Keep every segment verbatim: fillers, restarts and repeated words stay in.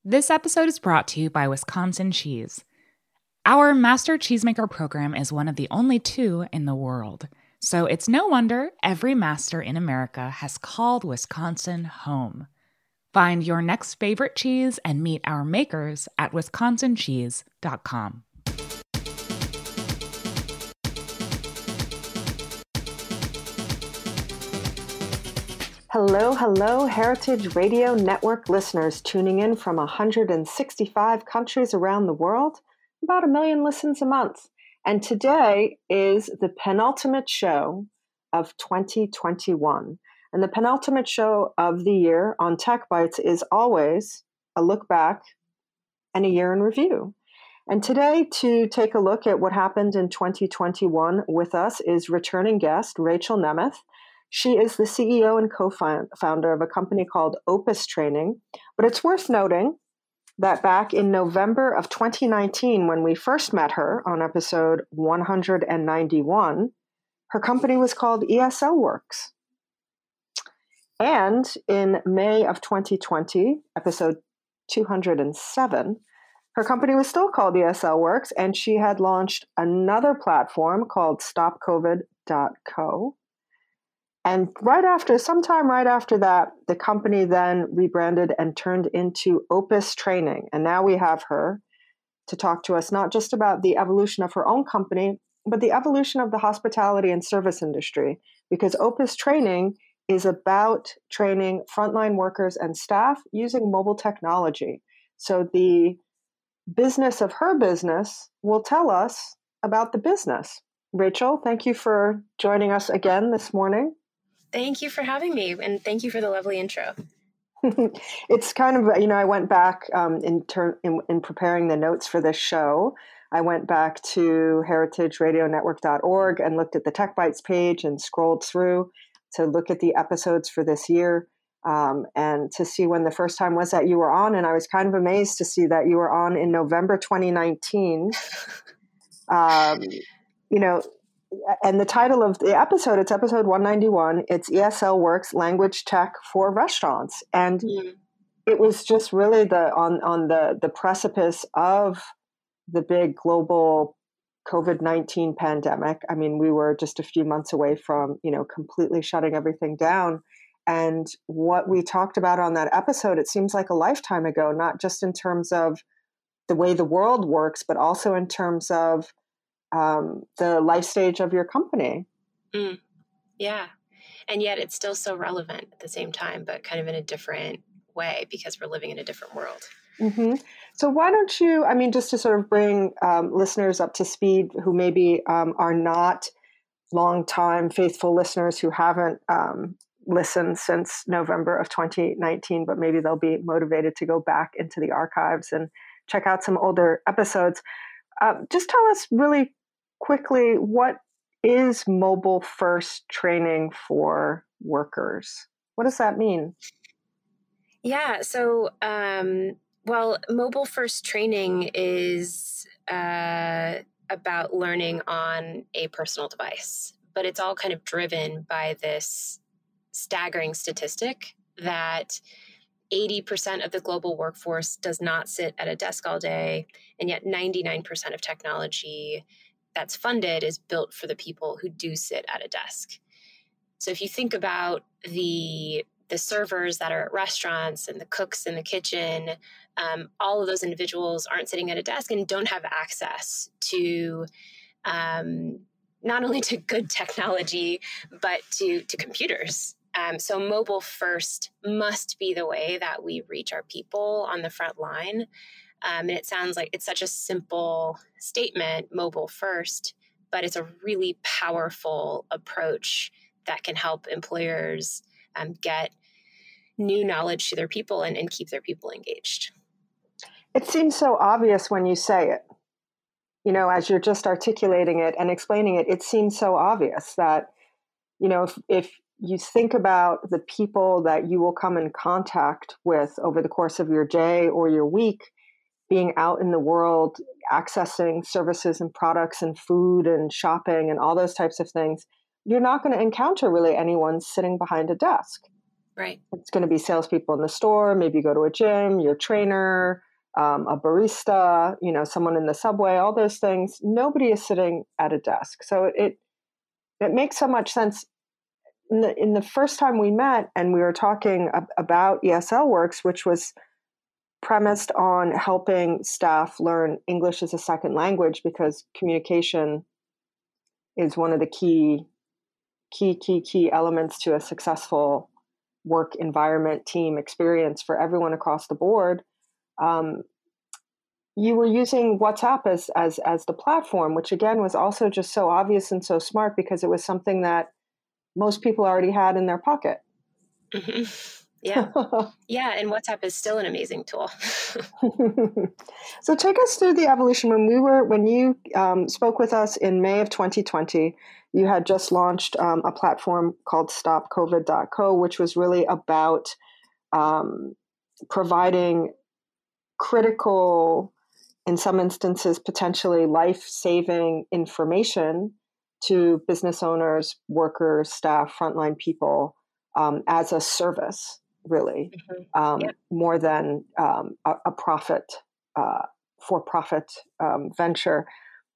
This episode is brought to you by Wisconsin Cheese. Our Master Cheesemaker program is one of the only two in the world, so it's no wonder every master in America has called Wisconsin home. Find your next favorite cheese and meet our makers at wisconsin cheese dot com. Hello, hello, Heritage Radio Network listeners tuning in from one hundred sixty-five countries around the world, about a million listens a month. And today is the penultimate show of twenty twenty-one. And the penultimate show of the year on Tech Bites is always a look back and a year in review. And today, to take a look at what happened in twenty twenty-one with us is returning guest Rachel Nemeth. She is the C E O and co-founder of a company called Opus Training. But it's worth noting that back in November of twenty nineteen, when we first met her on episode one hundred ninety-one, her company was called E S L Works. And in May of twenty twenty, episode two hundred seven, her company was still called E S L Works, and she had launched another platform called stop covid dot co. And right after, sometime right after that, the company then rebranded and turned into Opus Training. And now we have her to talk to us not just about the evolution of her own company, but the evolution of the hospitality and service industry. Because Opus Training is about training frontline workers and staff using mobile technology. So the business of her business will tell us about the business. Rachel, thank you for joining us again this morning. Thank you for having me, and thank you for the lovely intro. It's kind of, you know, I went back um, in, ter- in in preparing the notes for this show. I went back to heritage radio network dot org and looked at the Tech Bites page and scrolled through to look at the episodes for this year um, and to see when the first time was that you were on. And I was kind of amazed to see that you were on in November twenty nineteen. um, you know, and the title of the episode, it's episode one ninety-one. It's E S L Works Language Tech for Restaurants. And mm. it was just really the on, on the, the precipice of the big global covid nineteen pandemic. I mean, we were just a few months away from, you know, completely shutting everything down. And what we talked about on that episode, it seems like a lifetime ago, not just in terms of the way the world works, but also in terms of um, the life stage of your company. Mm, yeah. And yet it's still so relevant at the same time, but kind of in a different way because we're living in a different world. Mm-hmm. So why don't you, I mean, just to sort of bring um, listeners up to speed who maybe um, are not longtime faithful listeners who haven't um, listened since November of twenty nineteen, but maybe they'll be motivated to go back into the archives and check out some older episodes. Uh, just tell us really quickly, what is mobile first training for workers? What does that mean? Yeah, so, um, well, mobile first training is uh, about learning on a personal device, but it's all kind of driven by this staggering statistic that eighty percent of the global workforce does not sit at a desk all day, and yet ninety-nine percent of technology that's funded is built for the people who do sit at a desk. So if you think about the the servers that are at restaurants and the cooks in the kitchen, um, all of those individuals aren't sitting at a desk and don't have access to um, not only to good technology, but to, to computers. Um, so mobile first must be the way that we reach our people on the front line. Um, and it sounds like it's such a simple statement, mobile first, but it's a really powerful approach that can help employers um, get new knowledge to their people and, and keep their people engaged. It seems so obvious when you say it. You know, as you're just articulating it and explaining it, it seems so obvious that, you know, if, if you think about the people that you will come in contact with over the course of your day or your week, being out in the world, accessing services and products and food and shopping and all those types of things, you're not going to encounter really anyone sitting behind a desk. Right. It's going to be salespeople in the store. Maybe you go to a gym, your trainer, um, a barista, you know, someone in the subway, all those things. Nobody is sitting at a desk. So it it makes so much sense. In the, in the first time we met and we were talking ab- about E S L Works, which was premised on helping staff learn English as a second language, because communication is one of the key, key, key, key elements to a successful work environment, team experience for everyone across the board. Um, you were using WhatsApp as, as, as the platform, which again was also just so obvious and so smart, because it was something that most people already had in their pocket. Mm-hmm. Yeah. Yeah. And WhatsApp is still an amazing tool. So take us through the evolution. When we were, when you um, spoke with us in May of twenty twenty, you had just launched um, a platform called stop covid dot co, which was really about um, providing critical, in some instances, potentially life-saving information to business owners, workers, staff, frontline people um, as a service, really, Mm-hmm. um, Yep. more than um, a, a profit, uh, for-profit um, venture.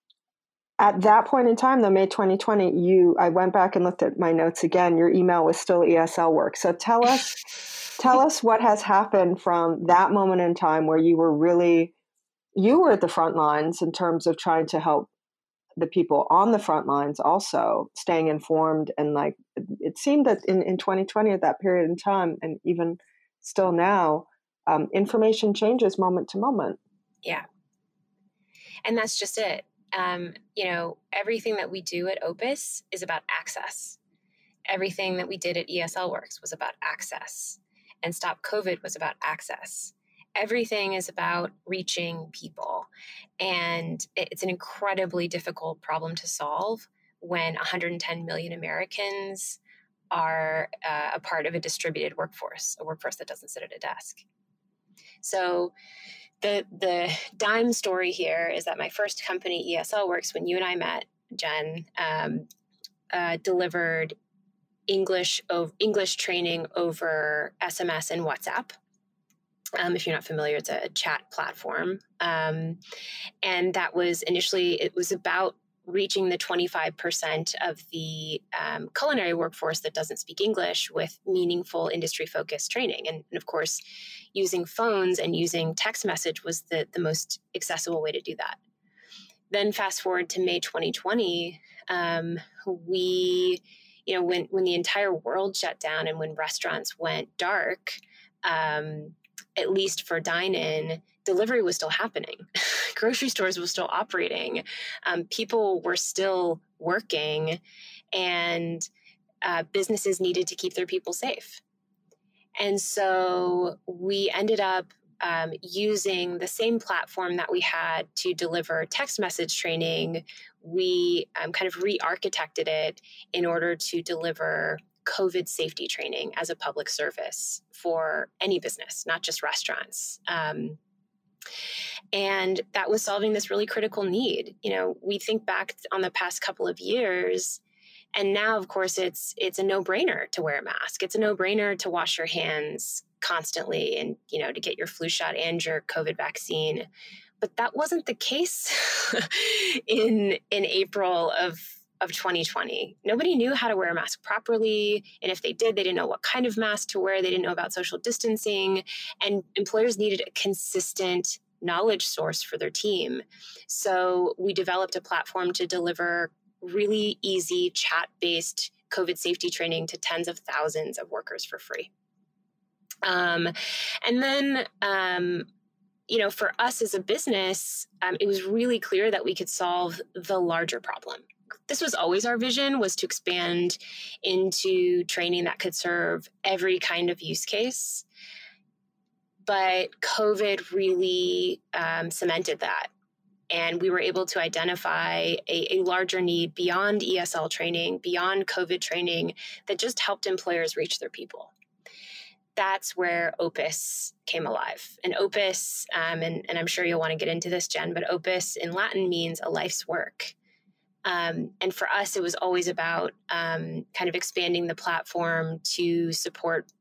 At that point in time, though, May twenty twenty, you, I went back and looked at my notes again. Your email was still E S L Works. So tell us, tell us what has happened from that moment in time where you were really, you were at the front lines in terms of trying to help the people on the front lines also staying informed. And like, it seemed that in, in twenty twenty, at that period in time, and even still now, um, information changes moment to moment. Yeah. And that's just it. Um, you know, everything that we do at Opus is about access. Everything that we did at E S L Works was about access. And Stop COVID was about access. Everything is about reaching people. And it's an incredibly difficult problem to solve when one hundred ten million Americans are uh, a part of a distributed workforce, a workforce that doesn't sit at a desk. So the the dime story here is that my first company, E S L Works, when you and I met, Jen, um, uh, delivered English of English training over S M S and WhatsApp. Um, if you're not familiar, it's a chat platform. Um, and that was initially, it was about reaching the twenty-five percent of the um, culinary workforce that doesn't speak English with meaningful industry-focused training. And, and of course, using phones and using text message was the, the most accessible way to do that. Then fast forward to May twenty twenty, um, we, you know, when, when the entire world shut down and when restaurants went dark, um, at least for dine-in, delivery was still happening. Grocery stores were still operating. Um, people were still working, and uh, businesses needed to keep their people safe. And so we ended up um, using the same platform that we had to deliver text message training. We um, kind of re-architected it in order to deliver COVID safety training as a public service for any business, not just restaurants. Um, and that was solving this really critical need. You know, we think back on the past couple of years, and now, of course, it's it's a no-brainer to wear a mask. It's a no-brainer to wash your hands constantly and, you know, to get your flu shot and your COVID vaccine. But that wasn't the case in in April of of twenty twenty. Nobody knew how to wear a mask properly. And if they did, they didn't know what kind of mask to wear. They didn't know about social distancing. And employers needed a consistent knowledge source for their team. So we developed a platform to deliver really easy chat-based COVID safety training to tens of thousands of workers for free. Um, and then, um, you know, for us as a business, um, it was really clear that we could solve the larger problem. This was always our vision, was to expand into training that could serve every kind of use case. But COVID really um, cemented that. And we were able to identify a, a larger need beyond E S L training, beyond COVID training, that just helped employers reach their people. That's where Opus came alive. And Opus, um, and, and I'm sure you'll want to get into this, Jen, but Opus in Latin means a life's work. Um, and for us, it was always about um, kind of expanding the platform to support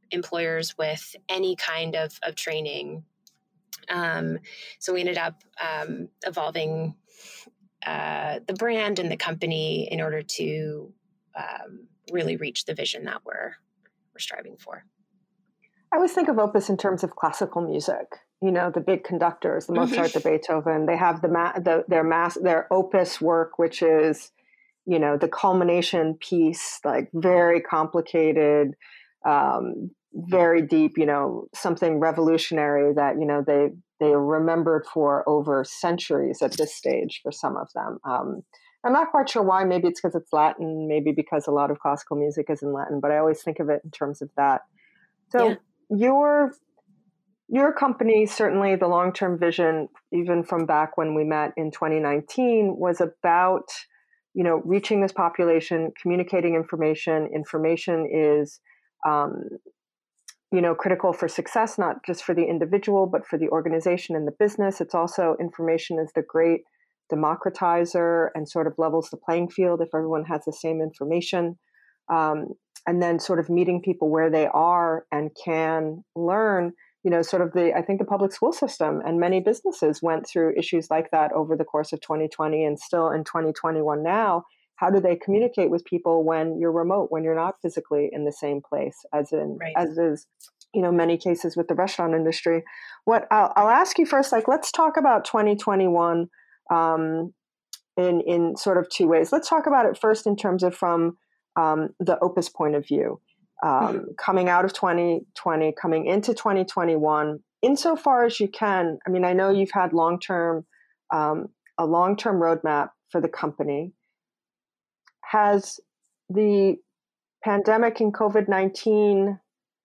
employers with any kind of, of training. Um, so we ended up um, evolving uh, the brand and the company in order to um, really reach the vision that we're we're striving for. I always think of Opus in terms of classical music. You know, the big conductors, the Mozart, the Beethoven. They have the, ma- the their mass their opus work, which is, you know, the culmination piece, like very complicated, um, very deep. You know, something revolutionary that you know they they are remembered for over centuries at this stage for some of them. Um, I'm not quite sure why. Maybe it's because it's Latin. Maybe because a lot of classical music is in Latin. But I always think of it in terms of that. So Yeah. your your company, certainly the long-term vision, even from back when we met in twenty nineteen, was about, you know, reaching this population, communicating information. Information is, um, you know, critical for success, not just for the individual, but for the organization and the business. It's also, information is the great democratizer and sort of levels the playing field if everyone has the same information. Um, and then sort of meeting people where they are and can learn, you know, sort of the, I think the public school system and many businesses went through issues like that over the course of twenty twenty and still in twenty twenty-one now. How do they communicate with people when you're remote, when you're not physically in the same place, as in, Right. as is, you know, many cases with the restaurant industry? What I'll, I'll ask you first, like, let's talk about twenty twenty-one um, in, in sort of two ways. Let's talk about it first in terms of from um, the Opus point of view, um, mm-hmm. coming out of twenty twenty, coming into twenty twenty-one, insofar as you can. I mean, I know you've had long-term, um, a long-term roadmap for the company. Has the pandemic and COVID nineteen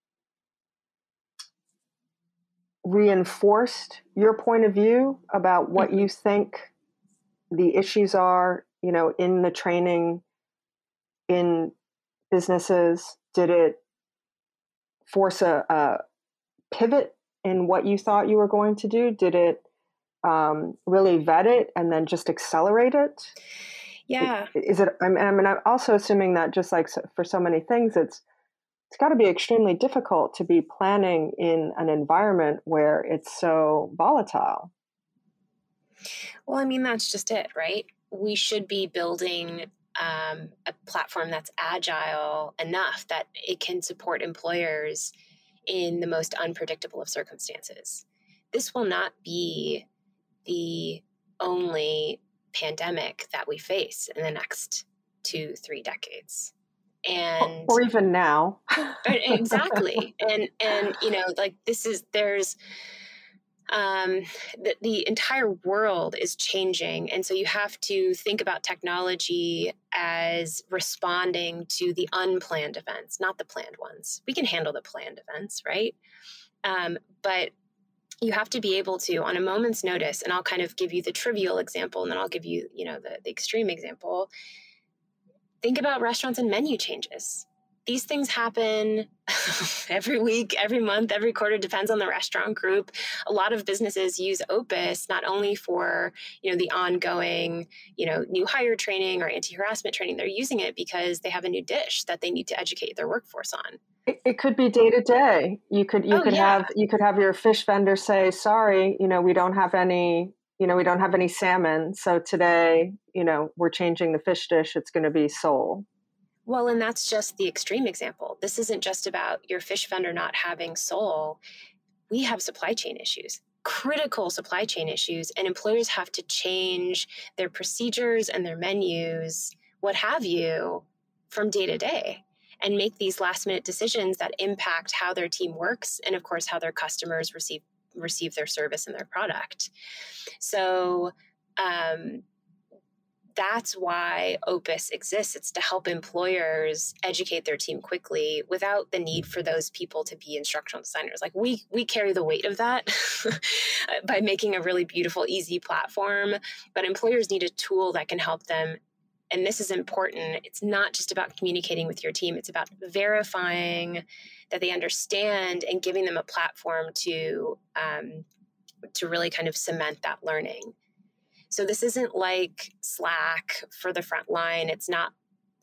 reinforced your point of view about what mm-hmm. you think the issues are, you know, in the training, in businesses? Did it force a, a pivot in what you thought you were going to do? Did it um, really vet it and then just accelerate it? Yeah. Is it, I mean, I mean, I'm also assuming that just like for so many things, it's, it's got to be extremely difficult to be planning in an environment where it's so volatile. Well, I mean, that's just it, right? We should be building um, a platform that's agile enough that it can support employers in the most unpredictable of circumstances. This will not be the only pandemic that we face in the next two, three decades. And or even now. Exactly. And, and, you know, like this is, there's, um, the, the entire world is changing. And so you have to think about technology as responding to the unplanned events, not the planned ones. We can handle the planned events, right? Um, but you have to be able to, on a moment's notice, and I'll kind of give you the trivial example, and then I'll give you, you know, the, the extreme example. Think about restaurants and menu changes. These things happen every week, every month, every quarter, depends on the restaurant group. A lot of businesses use Opus not only for, you know, the ongoing, you know, new hire training or anti-harassment training. They're using it because they have a new dish that they need to educate their workforce on. It, it could be day to day. You could you oh, could yeah. have you could have your fish vendor say, "Sorry, you know, we don't have any, you know, we don't have any salmon. So today, you know, we're changing the fish dish. It's going to be sole." Well, and that's just the extreme example. This isn't just about your fish vendor not having sole. We have supply chain issues, critical supply chain issues, and employers have to change their procedures and their menus, what have you, from day to day, and make these last minute decisions that impact how their team works and, of course, how their customers receive receive their service and their product. So, um, that's why Opus exists. It's to help employers educate their team quickly without the need for those people to be instructional designers. Like we we carry the weight of that by making a really beautiful, easy platform. But employers need a tool that can help them. And this is important. It's not just about communicating with your team. It's about verifying that they understand and giving them a platform to um, to really kind of cement that learning. So this isn't like Slack for the front line. It's not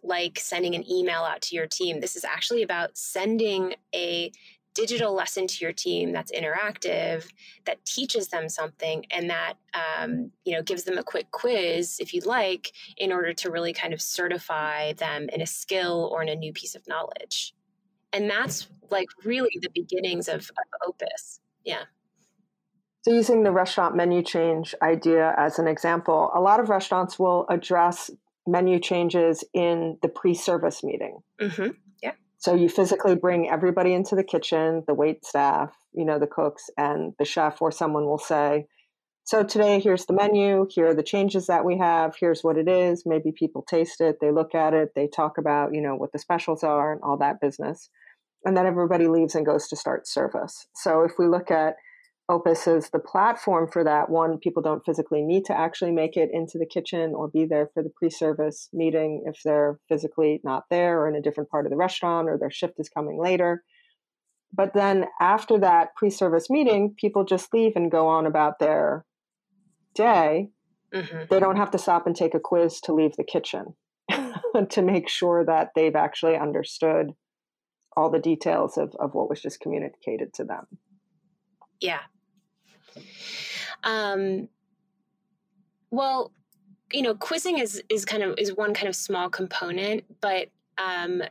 like sending an email out to your team. This is actually about sending a digital lesson to your team that's interactive, that teaches them something, and that um, you know, gives them a quick quiz, if you'd like, in order to really kind of certify them in a skill or in a new piece of knowledge. And that's like really the beginnings of, of Opus. Yeah. So using the restaurant menu change idea as an example, a lot of restaurants will address menu changes in the pre-service meeting. Mm-hmm. Yeah. So you physically bring everybody into the kitchen, the wait staff, you know, the cooks, and the chef, or someone will say, so today, here's the menu, here are the changes that we have, here's what it is. Maybe people taste it, they look at it, they talk about, you know, what the specials are and all that business. And then everybody leaves and goes to start service. So if we look at Opus as the platform for that, one, people don't physically need to actually make it into the kitchen or be there for the pre-service meeting if they're physically not there or in a different part of the restaurant or their shift is coming later. But then after that pre-service meeting, people just leave and go on about their day. Mm-hmm. They don't have to stop and take a quiz to leave the kitchen to make sure that they've actually understood all the details of, of what was just communicated to them. Yeah. Um, well, you know, quizzing is, is kind of, is one kind of small component, but, um,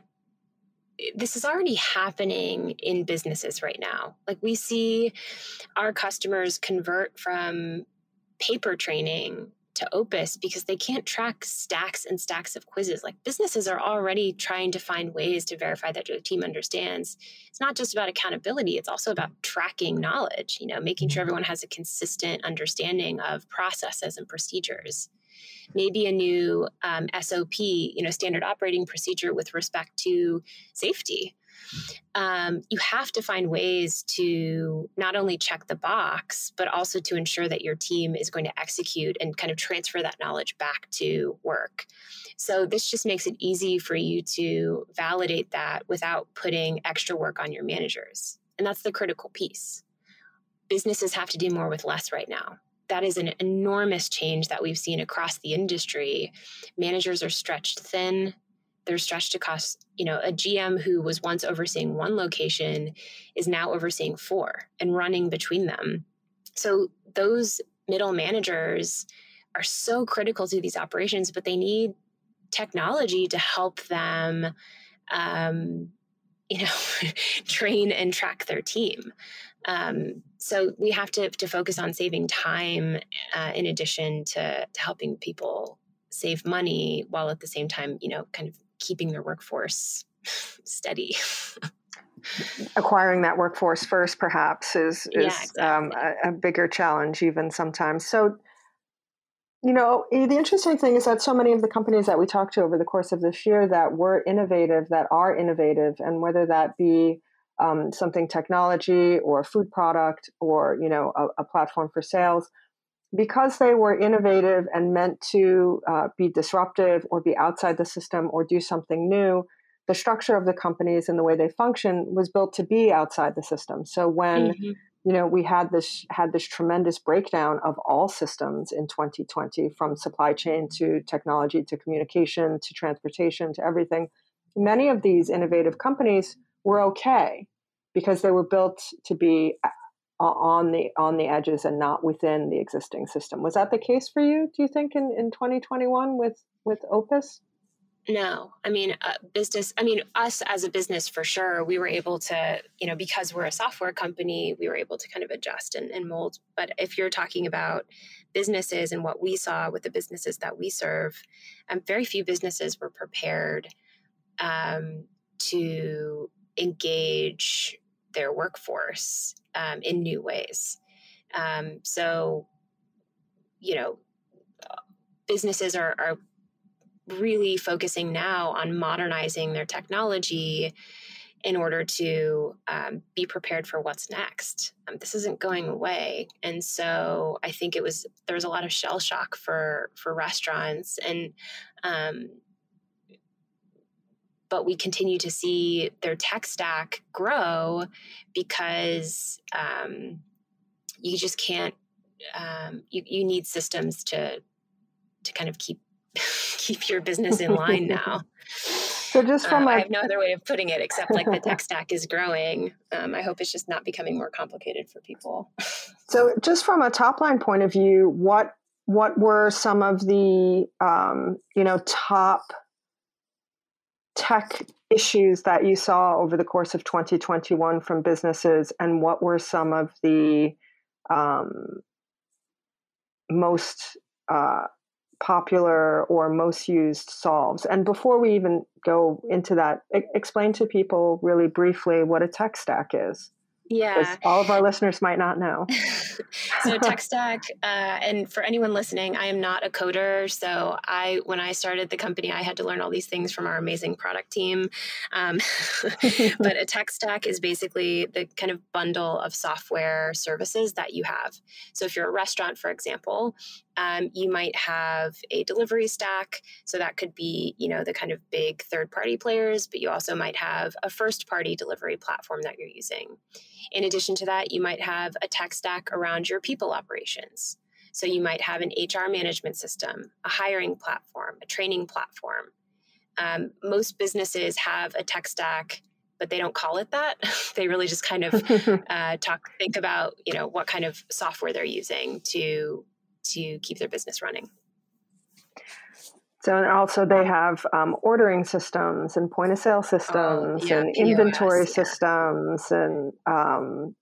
this is already happening in businesses right now. Like we see our customers convert from paper training to Opus because they can't track stacks and stacks of quizzes. Like businesses are already trying to find ways to verify that their team understands. It's not just about accountability. It's also about tracking knowledge, you know, making sure everyone has a consistent understanding of processes and procedures. Maybe a new um, S O P, you know, standard operating procedure with respect to safety. Um, you have to find ways to not only check the box, but also to ensure that your team is going to execute and kind of transfer that knowledge back to work. So this just makes it easy for you to validate that without putting extra work on your managers. And that's the critical piece. Businesses have to do more with less right now. That is an enormous change that we've seen across the industry. Managers are stretched thin. They're stretched across, you know, a G M who was once overseeing one location is now overseeing four and running between them. So those middle managers are so critical to these operations, but they need technology to help them, um, you know, train and track their team. Um, so we have to, to focus on saving time uh, in addition to, to helping people save money while at the same time, you know, kind of keeping their workforce steady. Acquiring that workforce first, perhaps, is, is yeah, exactly. um, a, a bigger challenge even sometimes. So, you know, the interesting thing is that so many of the companies that we talked to over the course of this year that were innovative, that are innovative, and whether that be um, something technology or a food product or, you know, a, a platform for sales, because they were innovative and meant to uh, be disruptive or be outside the system or do something new, the structure of the companies and the way they function was built to be outside the system. So when mm-hmm. you know we had this had this tremendous breakdown of all systems in twenty twenty, from supply chain to technology to communication to transportation to everything, many of these innovative companies were okay because they were built to be on the on the edges and not within the existing system. Was that the case for you, do you think, in, in twenty twenty-one with, with Opus? No, I mean, uh, business, I mean, us as a business, for sure, we were able to, you know, because we're a software company, we were able to kind of adjust and, and mold. But if you're talking about businesses and what we saw with the businesses that we serve, um, very few businesses were prepared um, to engage their workforce um, in new ways. Um, so, you know, businesses are, are really focusing now on modernizing their technology in order to um, be prepared for what's next. Um, this isn't going away. And so I think it was, there was a lot of shell shock for, for restaurants, and, um, but we continue to see their tech stack grow because um, you just can't, um, you, you need systems to, to kind of keep keep your business in line now. So just from uh, a, I have no other way of putting it except like the tech stack is growing. Um, I hope it's just not becoming more complicated for people. So just from a top line point of view, what what were some of the um, you know top tech issues that you saw over the course of twenty twenty-one from businesses, and what were some of the um, most uh, popular or most used solves? And before we even go into that, e- explain to people really briefly what a tech stack is. Yeah. Because all of our listeners might not know. So tech stack, uh, and for anyone listening, I am not a coder. So I, when I started the company, I had to learn all these things from our amazing product team. Um, but a tech stack is basically the kind of bundle of software services that you have. So if you're a restaurant, for example, um, you might have a delivery stack. So that could be, you know, the kind of big third-party players, but you also might have a first-party delivery platform that you're using. In addition to that, you might have a tech stack around your people operations. So you might have an H R management system, a hiring platform, a training platform. Um, most businesses have a tech stack, but they don't call it that. They really just kind of uh, talk, think about, you know, what kind of software they're using to to keep their business running. So and also they have um, ordering systems and point of sale systems oh, yeah, and P O S, inventory yeah. systems and um,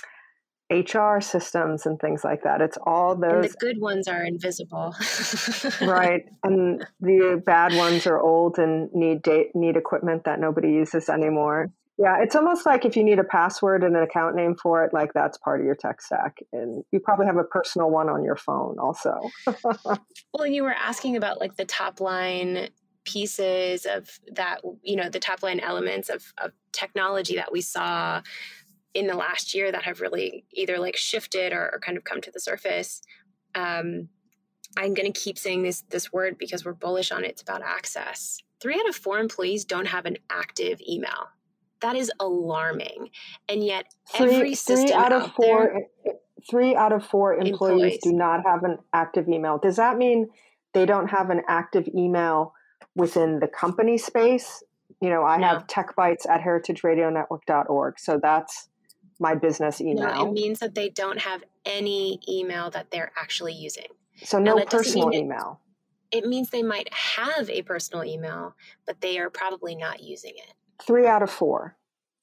H R systems and things like that. It's all those. And the good ones are invisible. Right. And the bad ones are old and need date, need equipment that nobody uses anymore. Yeah, it's almost like if you need a password and an account name for it, like that's part of your tech stack. And you probably have a personal one on your phone also. Well, and you were asking about like the top line pieces of that, you know, the top line elements of, of technology that we saw in the last year that have really either like shifted or, or kind of come to the surface. Um, I'm going to keep saying this this word because we're bullish on it. It's about access. Three out of four employees don't have an active email. That is alarming. And yet Three, every system three out of out four, there, three out of four employees, employees do not have an active email. Does that mean they don't have an active email within the company space? You know, I No. have techbytes at heritage radio network dot org. So that's my business email. No, it means that they don't have any email that they're actually using. So Now, no that doesn't personal mean it- email. It means they might have a personal email, but they are probably not using it. Three out of four.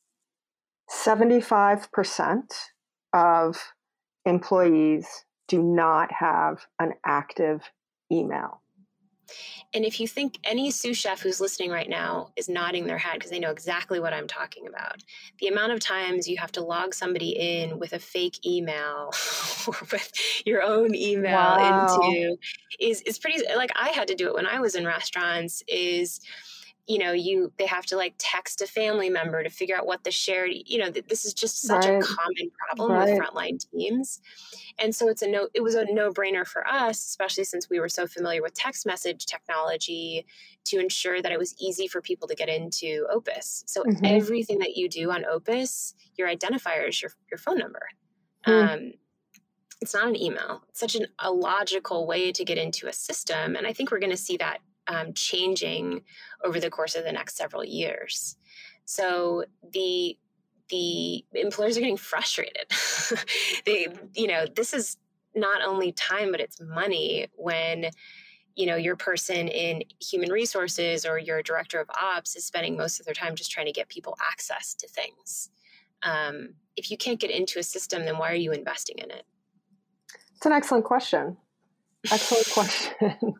seventy-five percent of employees do not have an active email. And if you think any sous chef who's listening right now is nodding their head because they know exactly what I'm talking about, the amount of times you have to log somebody in with a fake email or with your own email Wow. into is is pretty, like I had to do it when I was in restaurants, is you know, you they have to like text a family member to figure out what the shared, you know, this is just such Right. a common problem Right. with frontline teams. And so it's a no, it was a no-brainer for us, especially since we were so familiar with text message technology, to ensure that it was easy for people to get into Opus. So Mhm. everything that you do on Opus, your identifier is your, your phone number. Hmm. Um, it's not an email. It's such an, a logical way to get into a system. And I think we're going to see that um, changing over the course of the next several years. So the the employers are getting frustrated. they, you know, this is not only time, but it's money when, you know, your person in human resources or your director of ops is spending most of their time just trying to get people access to things. Um, if you can't get into a system, then why are you investing in it? It's an excellent question. Excellent question.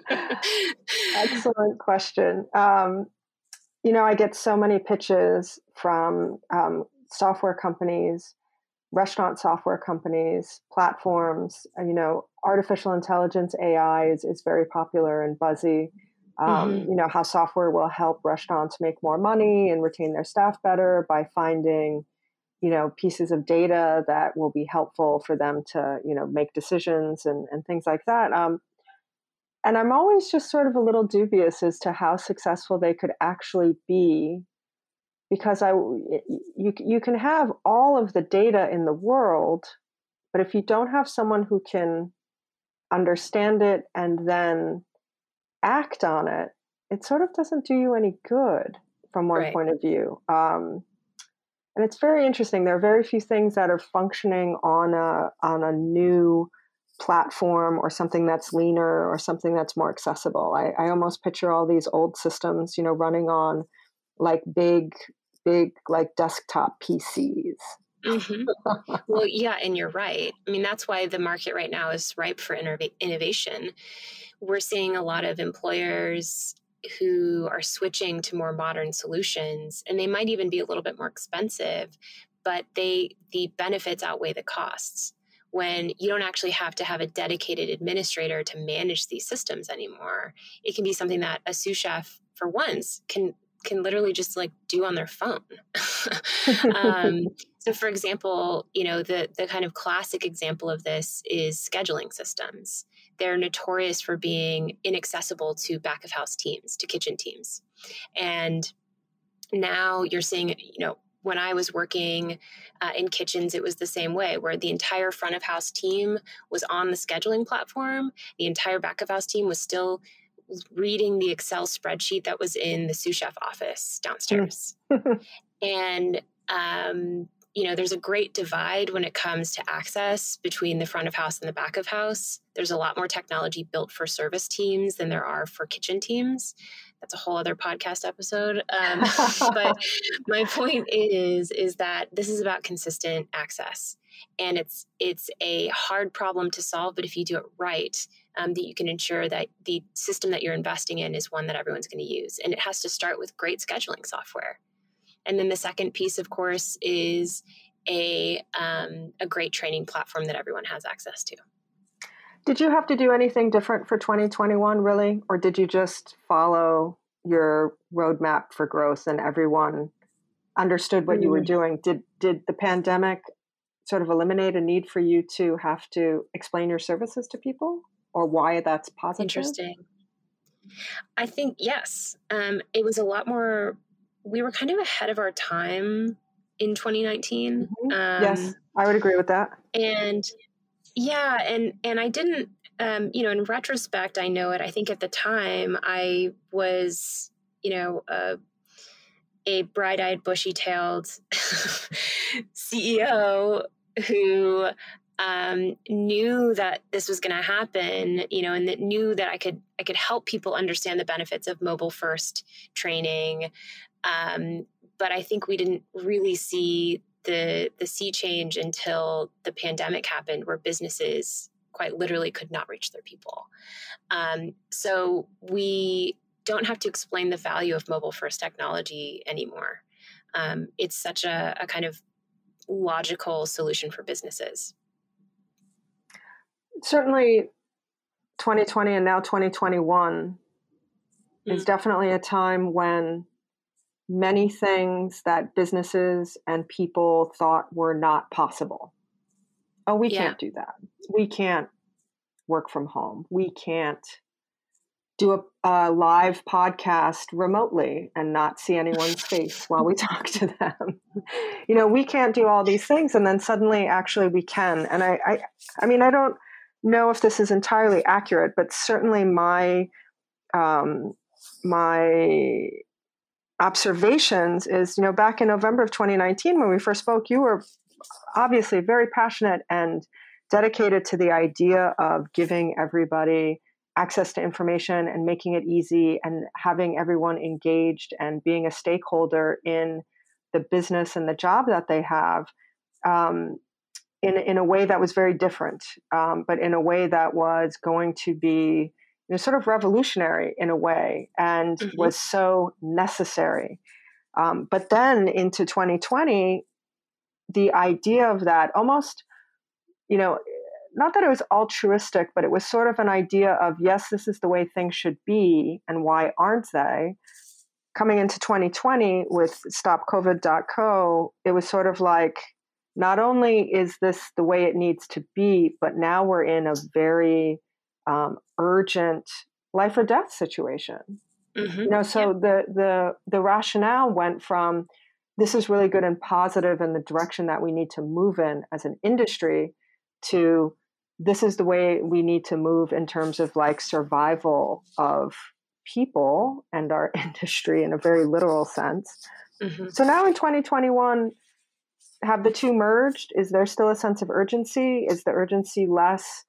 Excellent question. Um, you know, I get so many pitches from um, software companies, restaurant software companies, platforms. You know, artificial intelligence, A I, is, is very popular and buzzy. Um, Mm-hmm. You know, how software will help restaurants make more money and retain their staff better by finding, you know, pieces of data that will be helpful for them to, you know, make decisions and, and things like that. Um, and I'm always just sort of a little dubious as to how successful they could actually be, because I, you, you can have all of the data in the world, but if you don't have someone who can understand it and then act on it, it sort of doesn't do you any good from one Right. point of view. Um, and it's very interesting. There are very few things that are functioning on a on a new platform or something that's leaner or something that's more accessible. I, I almost picture all these old systems, you know, running on like big, big like desktop P Cs. Mm-hmm. Well, yeah, and you're right. I mean, that's why the market right now is ripe for innov- innovation. We're seeing a lot of employers who are switching to more modern solutions, and they might even be a little bit more expensive, but they the benefits outweigh the costs. When you don't actually have to have a dedicated administrator to manage these systems anymore, it can be something that a sous chef, for once, can can literally just like do on their phone. um, so, for example, you know the the kind of classic example of this is scheduling systems. They're notorious for being inaccessible to back of house teams, to kitchen teams, and now you're seeing, you know, when I was working uh, in kitchens, it was the same way, where the entire front of house team was on the scheduling platform. The entire back of house team was still reading the Excel spreadsheet that was in the sous chef office downstairs. And, um, you know, there's a great divide when it comes to access between the front of house and the back of house. There's a lot more technology built for service teams than there are for kitchen teams. That's a whole other podcast episode. Um, but my point is, is that this is about consistent access. And it's it's a hard problem to solve, but if you do it right, um, that you can ensure that the system that you're investing in is one that everyone's going to use. And it has to start with great scheduling software. And then the second piece, of course, is a um, a great training platform that everyone has access to. Did you have to do anything different for twenty twenty-one, really? Or did you just follow your roadmap for growth and everyone understood what mm. you were doing? Did did the pandemic sort of eliminate a need for you to have to explain your services to people, or why that's positive? Interesting. I think, yes. Um, it was a lot more, we were kind of ahead of our time in twenty nineteen. Mm-hmm. Um, yes, I would agree with that. And yeah, and and I didn't, um, you know, in retrospect, I know it. I think at the time I was, you know, uh, a bright-eyed, bushy-tailed C E O who um, knew that this was going to happen, you know, and that knew that I could I could help people understand the benefits of mobile-first training. Um, but I think we didn't really see the the sea change until the pandemic happened, where businesses quite literally could not reach their people. Um, so we don't have to explain the value of mobile first technology anymore. Um, it's such a, a kind of logical solution for businesses. Certainly twenty twenty and now twenty twenty-one mm. is definitely a time when many things that businesses and people thought were not possible. Oh, we yeah. can't do that. We can't work from home. We can't do a, a live podcast remotely and not see anyone's face while we talk to them. You know, we can't do all these things. And then suddenly, actually, we can. And I, I, I mean, I don't know if this is entirely accurate, but certainly my, um, my observations is, you know, back in November of twenty nineteen, when we first spoke, you were obviously very passionate and dedicated to the idea of giving everybody access to information and making it easy and having everyone engaged and being a stakeholder in the business and the job that they have, um, in, in a way that was very different, um, but in a way that was going to be, you know, sort of revolutionary in a way, and mm-hmm. was so necessary. Um, but then into twenty twenty, the idea of that almost, you know, not that it was altruistic, but it was sort of an idea of, yes, this is the way things should be, and why aren't they? Coming into twenty twenty with stop covid dot co, it was sort of like, not only is this the way it needs to be, but now we're in a very um, urgent life or death situation. Mm-hmm. You know, so yep. the the the rationale went from, this is really good and positive in the direction that we need to move in as an industry, to this is the way we need to move in terms of like survival of people and our industry in a very literal sense. Mm-hmm. So now in twenty twenty-one, have the two merged? Is there still a sense of urgency? Is the urgency less,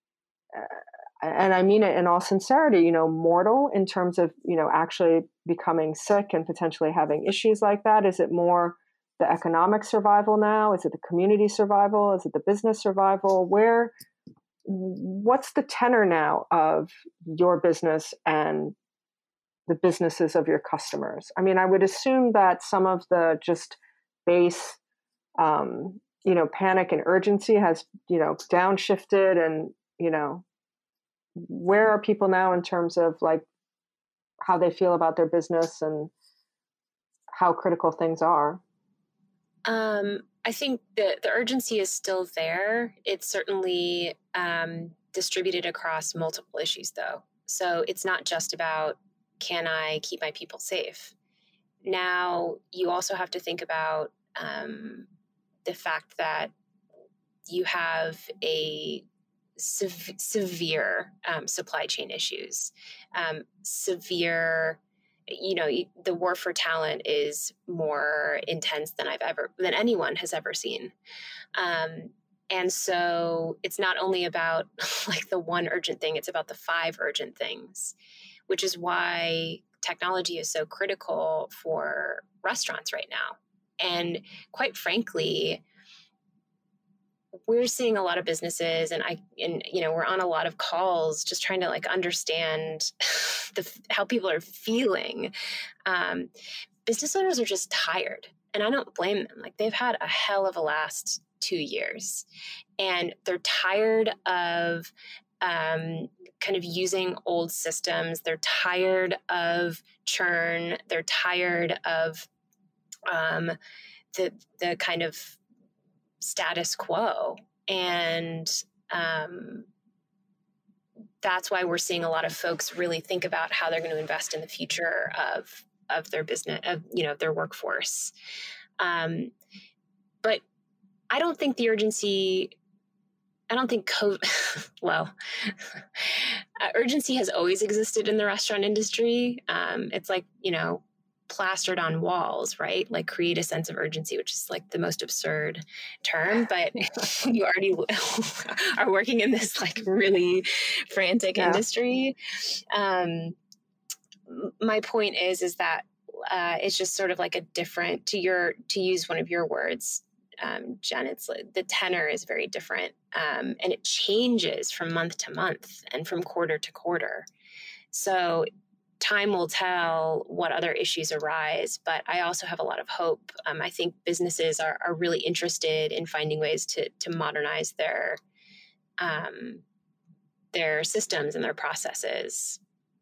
uh, and I mean it in all sincerity, you know, mortal in terms of, you know, actually becoming sick and potentially having issues like that? Is it more the economic survival now? Is it the community survival? Is it the business survival? Where, what's the tenor now of your business and the businesses of your customers? I mean, I would assume that some of the just base Um, you know, panic and urgency has, you know, downshifted, and, you know, where are people now in terms of like how they feel about their business and how critical things are? Um, I think the, the urgency is still there. It's certainly um, distributed across multiple issues, though. So it's not just about, can I keep my people safe? Now, you also have to think about um, the fact that you have a sev- severe um, supply chain issues, um, severe, you know, the war for talent is more intense than I've ever, than anyone has ever seen. Um, and so it's not only about like the one urgent thing, it's about the five urgent things, which is why technology is so critical for restaurants right now. And quite frankly, we're seeing a lot of businesses, and I, and you know, we're on a lot of calls just trying to like understand the how people are feeling. Um, business owners are just tired, and I don't blame them. Like, they've had a hell of a last two years, and they're tired of um, kind of using old systems. They're tired of churn. They're tired of um, the the kind of status quo. And um, that's why we're seeing a lot of folks really think about how they're going to invest in the future of of their business, of, you know, their workforce. Um, but I don't think the urgency, I don't think COVID, well, uh, urgency has always existed in the restaurant industry. Um, it's like, you know, plastered on walls, right? Like, create a sense of urgency, which is like the most absurd term, but you already are working in this like really frantic yeah. industry. Um, my point is, is that uh, it's just sort of like a different, to your, to use one of your words, um, Jen, it's like the tenor is very different. Um, and it changes from month to month and from quarter to quarter. So time will tell what other issues arise, but I also have a lot of hope. Um, I think businesses are, are really interested in finding ways to to modernize their um, their systems and their processes.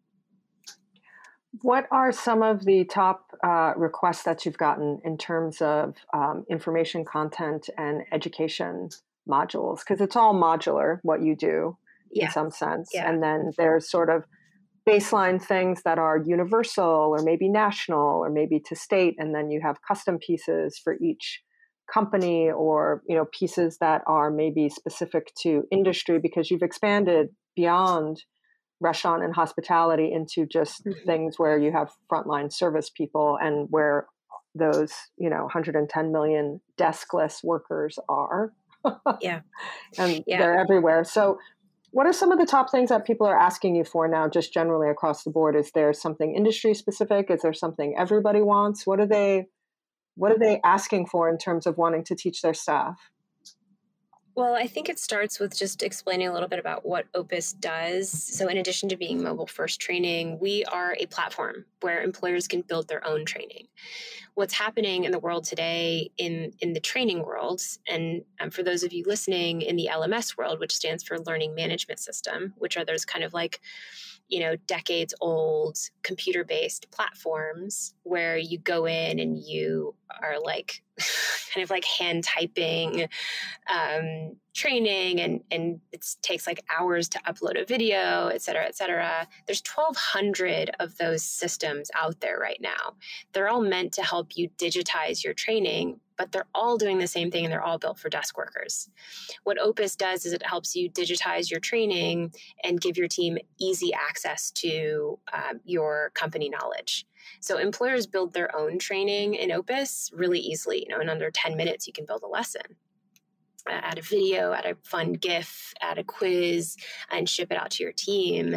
What are some of the top uh, requests that you've gotten in terms of um, information content and education modules? Because it's all modular, what you do yeah. in some sense. Yeah. And then there's sort of baseline things that are universal or maybe national or maybe to state, and then you have custom pieces for each company, or, you know, pieces that are maybe specific to industry, because you've expanded beyond restaurant and hospitality into just mm-hmm. things where you have frontline service people and where those, you know, one hundred ten million deskless workers are. yeah. And yeah. they're everywhere. So what are some of the top things that people are asking you for now, just generally across the board? Is there something industry specific? Is there something everybody wants? What are they, what are they asking for in terms of wanting to teach their staff? Well, I think it starts with just explaining a little bit about what Opus does. So in addition to being mobile first training, we are a platform where employers can build their own training. What's happening in the world today in, in the training world, and um, for those of you listening, in the L M S world, which stands for Learning Management System, which are those kind of like, you know, decades old computer-based platforms where you go in and you are like kind of like hand typing, um, training and, and it takes like hours to upload a video, et cetera, et cetera. There's twelve hundred of those systems out there right now. They're all meant to help you digitize your training, but they're all doing the same thing and they're all built for desk workers. What Opus does is it helps you digitize your training and give your team easy access to um, your company knowledge. So employers build their own training in Opus really easily. You know, in under ten minutes, you can build a lesson. Add a video, add a fun GIF, add a quiz, and ship it out to your team.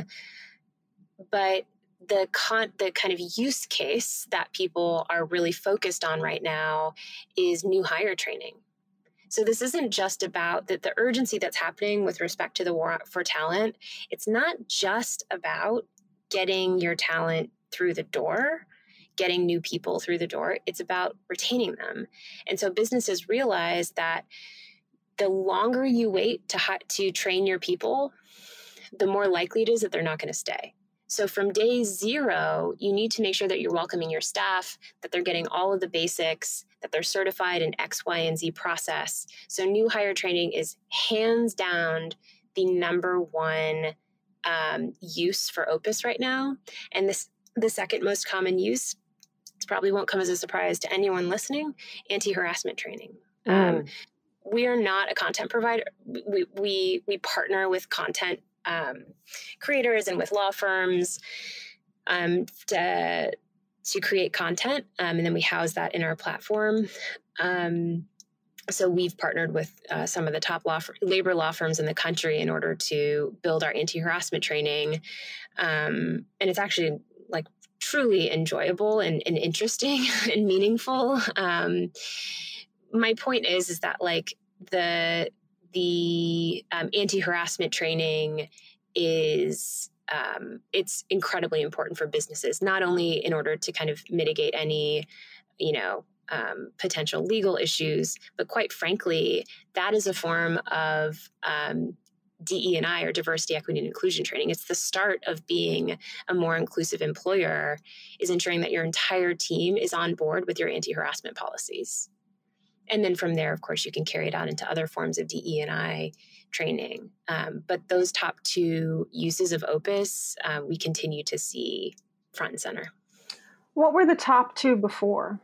But the con- the kind of use case that people are really focused on right now is new hire training. So this isn't just about the, the urgency that's happening with respect to the war for talent. It's not just about getting your talent through the door, getting new people through the door. It's about retaining them. And so businesses realize that the longer you wait to ha- to train your people, the more likely it is that they're not going to stay. So from day zero, you need to make sure that you're welcoming your staff, that they're getting all of the basics, that they're certified in X, Y, and Z process. So new hire training is hands down the number one um, use for Opus right now. And this the second most common use, this probably won't come as a surprise to anyone listening, anti-harassment training. Mm. Um, we are not a content provider. We we we partner with content um, creators and with law firms um, to to create content, um, and then we house that in our platform. Um, so we've partnered with uh, some of the top law labor law firms in the country in order to build our anti-harassment training, um, and it's actually like truly enjoyable and, and interesting and meaningful. Um, my point is, is that like the, the um, anti-harassment training is, um, it's incredibly important for businesses, not only in order to kind of mitigate any, you know, um, potential legal issues, but quite frankly, that is a form of um, D E and I, or diversity, equity, and inclusion training. It's the start of being a more inclusive employer, is ensuring that your entire team is on board with your anti-harassment policies. And then from there, of course, you can carry it on into other forms of D E and I training. Um, but those top two uses of Opus, uh, we continue to see front and center. What were the top two before?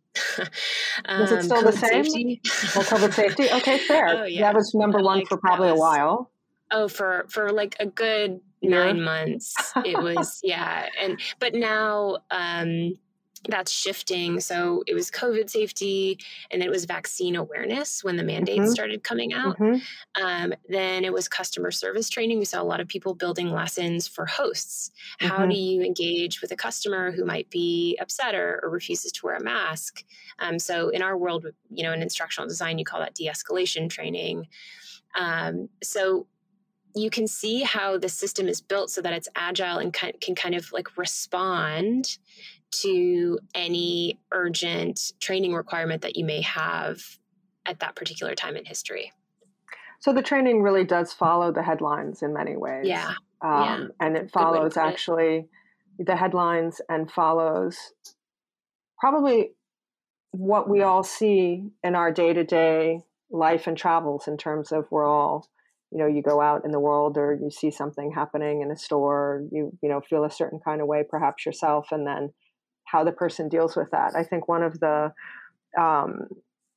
um, Was it still the same? Safety. Well, COVID safety. Okay, fair. Oh, yeah. That was number one like, for probably was, a while. Oh, for, for like a good Year? nine months. It was, yeah. And, but now, um, that's shifting. So it was COVID safety, and then it was vaccine awareness when the mandates mm-hmm. started coming out. Mm-hmm. Um, then it was customer service training. We saw a lot of people building lessons for hosts. Mm-hmm. How do you engage with a customer who might be upset or, or refuses to wear a mask? Um, so in our world, you know, in instructional design, you call that de-escalation training. Um, so you can see how the system is built so that it's agile and can, can kind of like respond to any urgent training requirement that you may have at that particular time in history. So the training really does follow the headlines in many ways. Yeah. Um, yeah. And it follows actually it. the headlines and follows probably what we all see in our day-to-day life and travels, in terms of we're all, you know, you go out in the world or you see something happening in a store, you, you know, feel a certain kind of way, perhaps yourself, and then how the person deals with that. I think one of the um,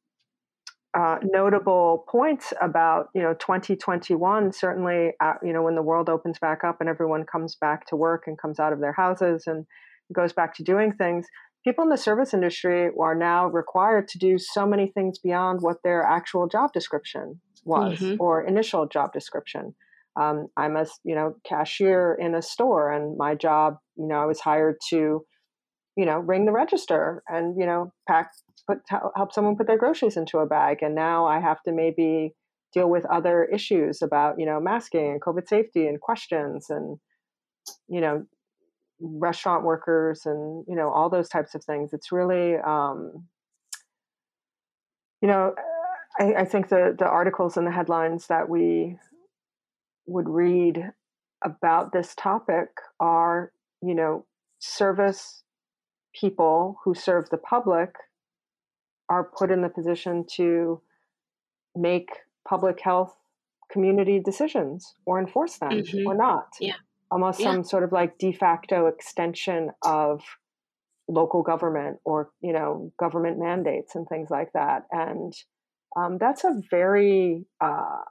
uh, notable points about, you know, twenty twenty-one, certainly, uh, you know, when the world opens back up and everyone comes back to work and comes out of their houses and goes back to doing things, people in the service industry are now required to do so many things beyond what their actual job description was mm-hmm. or initial job description. Um, I'm a, you know, cashier in a store, and my job, you know, I was hired to, you know, ring the register and, you know, pack, put, help someone put their groceries into a bag. And now I have to maybe deal with other issues about, you know, masking and COVID safety and questions and, you know, restaurant workers and, you know, all those types of things. It's really, um, you know, I, I think the, the articles and the headlines that we would read about this topic are, you know, service people who serve the public are put in the position to make public health community decisions or enforce them Mm-hmm. or not. Yeah. Almost Yeah. some sort of like de facto extension of local government or, you know, government mandates and things like that. And um, that's a very uh,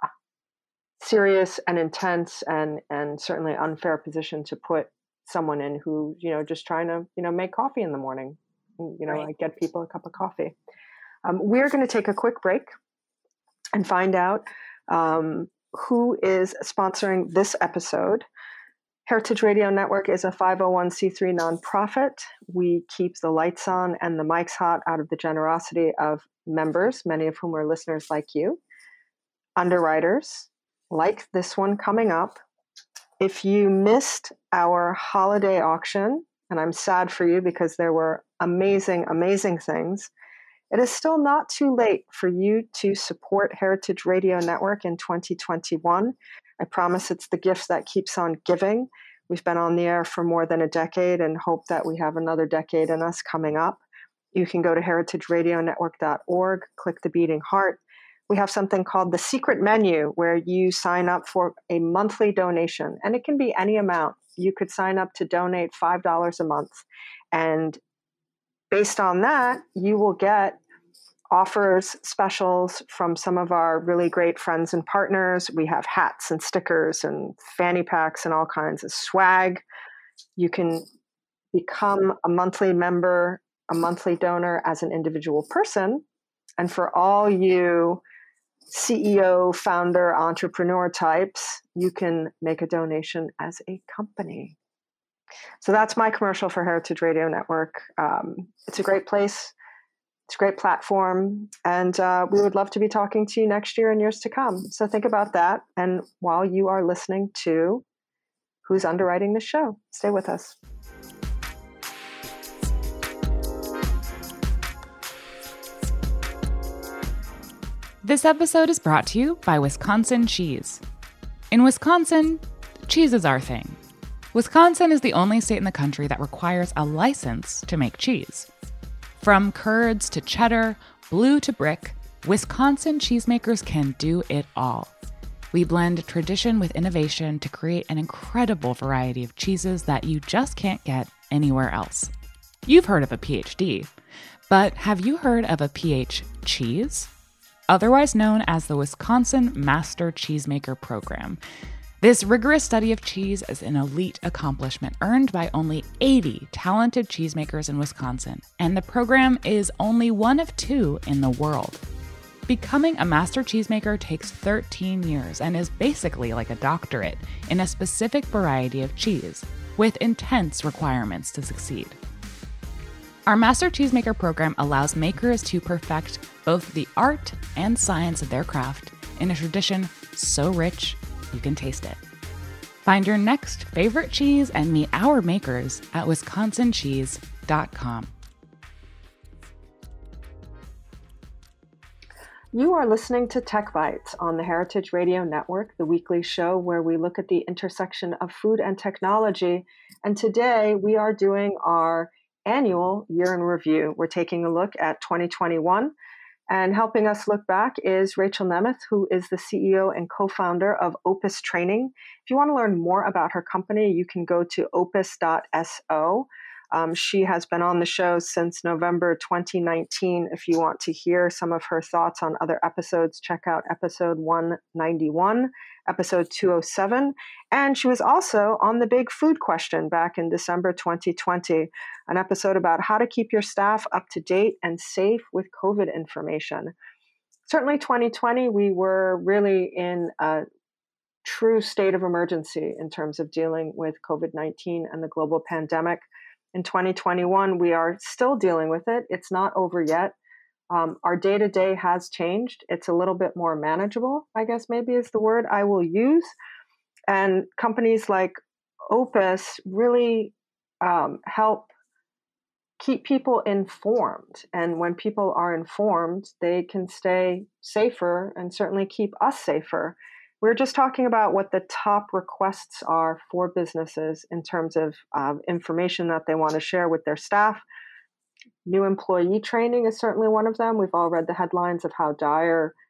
serious and intense and and certainly unfair position to put someone in who, you know, just trying to, you know, make coffee in the morning, you know, Right. like get people a cup of coffee. Um, we're going to take a quick break and find out um, who is sponsoring this episode. Heritage Radio Network is a five oh one c three nonprofit. We keep the lights on and the mics hot out of the generosity of members, many of whom are listeners like you, underwriters, like this one coming up. If you missed our holiday auction, and I'm sad for you because there were amazing, amazing things, it is still not too late for you to support Heritage Radio Network in twenty twenty-one. I promise it's the gift that keeps on giving. We've been on the air for more than a decade and hope that we have another decade in us coming up. You can go to heritage radio network dot org, click the beating heart. We have something called the secret menu where you sign up for a monthly donation, and it can be any amount. You could sign up to donate five dollars a month. And based on that, you will get offers, specials from some of our really great friends and partners. We have hats and stickers and fanny packs and all kinds of swag. You can become a monthly member, a monthly donor as an individual person. And for all you C E O, founder, entrepreneur types, you can make a donation as a company. So that's my commercial for Heritage Radio Network. Um, it's a great place. It's a great platform. And uh, we would love to be talking to you next year and years to come. So think about that. And while you are listening to who's underwriting the show, stay with us. This episode is brought to you by Wisconsin Cheese. In Wisconsin, cheese is our thing. Wisconsin is the only state in the country that requires a license to make cheese. From curds to cheddar, blue to brick, Wisconsin cheesemakers can do it all. We blend tradition with innovation to create an incredible variety of cheeses that you just can't get anywhere else. You've heard of a P H D, but have you heard of a P H cheese? Otherwise known as the Wisconsin Master Cheesemaker Program. This rigorous study of cheese is an elite accomplishment earned by only eighty talented cheesemakers in Wisconsin, and the program is only one of two in the world. Becoming a master cheesemaker takes thirteen years and is basically like a doctorate in a specific variety of cheese, with intense requirements to succeed. Our Master Cheesemaker program allows makers to perfect both the art and science of their craft in a tradition so rich you can taste it. Find your next favorite cheese and meet our makers at wisconsin cheese dot com. You are listening to Tech Bites on the Heritage Radio Network, the weekly show where we look at the intersection of food and technology. And today we are doing our annual year in review. We're taking a look at twenty twenty-one, and helping us look back is Rachel Nemeth, who is the C E O and co-founder of Opus Training. If you want to learn more about her company, you can go to opus dot so. Um, she has been on the show since November twenty nineteen. If you want to hear some of her thoughts on other episodes, check out episode one ninety-one, episode two oh seven. And she was also on The Big Food Question back in December twenty twenty, an episode about how to keep your staff up to date and safe with COVID information. Certainly twenty twenty, we were really in a true state of emergency in terms of dealing with COVID nineteen and the global pandemic. In twenty twenty-one, we are still dealing with it. It's not over yet. Um, our day-to-day has changed. It's a little bit more manageable, I guess maybe is the word I will use. And companies like Opus really um, help keep people informed. And when people are informed, they can stay safer and certainly keep us safer. We're just talking about what the top requests are for businesses in terms of uh, information that they want to share with their staff. New employee training is certainly one of them. We've all read the headlines of how dire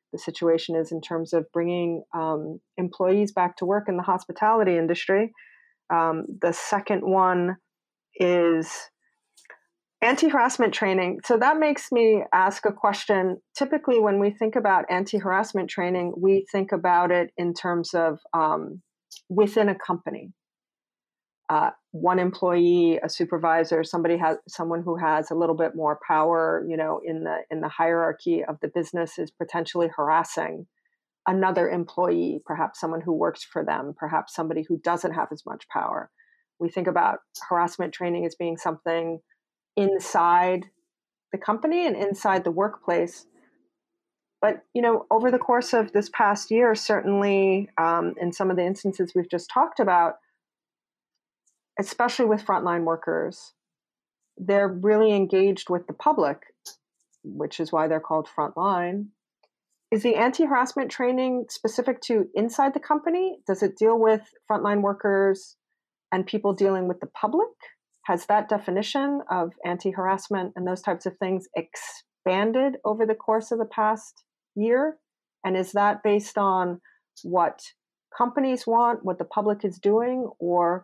the situation is in terms of bringing um, employees back to work in the hospitality industry. Um, the second one is anti-harassment training. So that makes me ask a question. Typically, when we think about anti-harassment training, we think about it in terms of um, within a company. Uh, one employee, a supervisor, somebody has someone who has a little bit more power, you know, in the in the hierarchy of the business is potentially harassing another employee, perhaps someone who works for them, perhaps somebody who doesn't have as much power. We think about harassment training as being something inside the company and inside the workplace. But, you know, over the course of this past year, certainly um, in some of the instances we've just talked about, especially with frontline workers, they're really engaged with the public, which is why they're called frontline. Is the anti-harassment training specific to inside the company? Does it deal with frontline workers and people dealing with the public? Has that definition of anti-harassment and those types of things expanded over the course of the past year? And is that based on what companies want, what the public is doing, or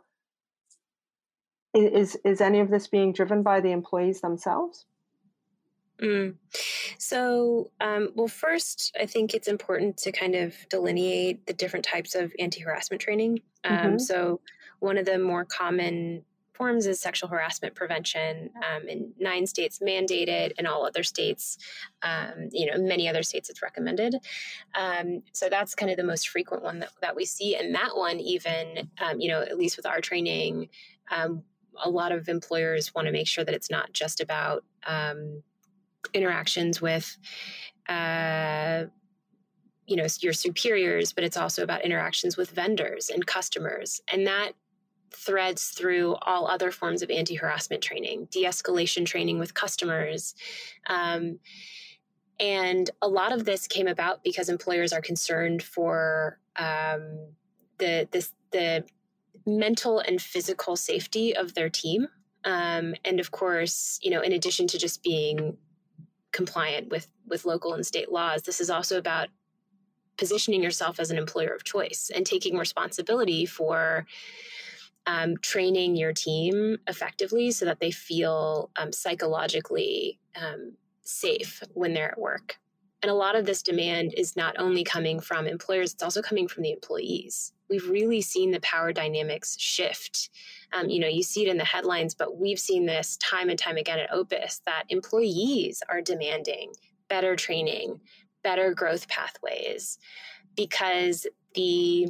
is is any of this being driven by the employees themselves? Mm. So, um, well, first, I think it's important to kind of delineate the different types of anti-harassment training. Um, Mm-hmm. So one of the more common forms is sexual harassment prevention. Um, in nine states mandated, in all other states, um, you know, many other states it's recommended. Um, so that's kind of the most frequent one that, that we see. And that one even, um, you know, at least with our training, um, a lot of employers want to make sure that it's not just about um, interactions with, uh, you know, your superiors, but it's also about interactions with vendors and customers. And that threads through all other forms of anti-harassment training, de-escalation training with customers. Um, and a lot of this came about because employers are concerned for um, the, this, the mental and physical safety of their team. Um, and of course, you know, in addition to just being compliant with, with local and state laws, this is also about positioning yourself as an employer of choice and taking responsibility for um, training your team effectively so that they feel um, psychologically um, safe when they're at work. And a lot of this demand is not only coming from employers, it's also coming from the employees. We've really seen the power dynamics shift. Um, you know, you see it in the headlines, but we've seen this time and time again at Opus, that employees are demanding better training, better growth pathways, because the,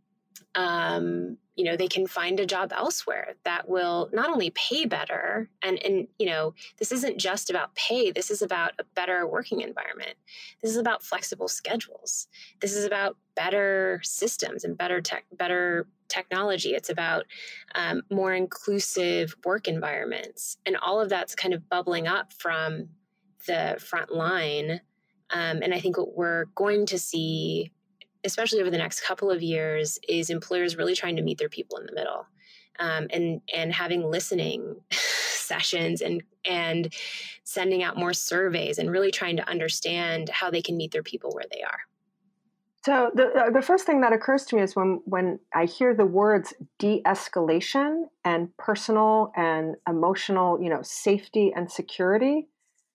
um, you know, they can find a job elsewhere that will not only pay better, and, and, you know, this isn't just about pay. This is about a better working environment. This is about flexible schedules. This is about better systems and better tech, better technology. It's about um, more inclusive work environments. And all of that's kind of bubbling up from the front line. Um, and I think what we're going to see, especially over the next couple of years, is employers really trying to meet their people in the middle, um, and and having listening sessions and and sending out more surveys and really trying to understand how they can meet their people where they are. So the the first thing that occurs to me is when when I hear the words de-escalation and personal and emotional, you know, safety and security,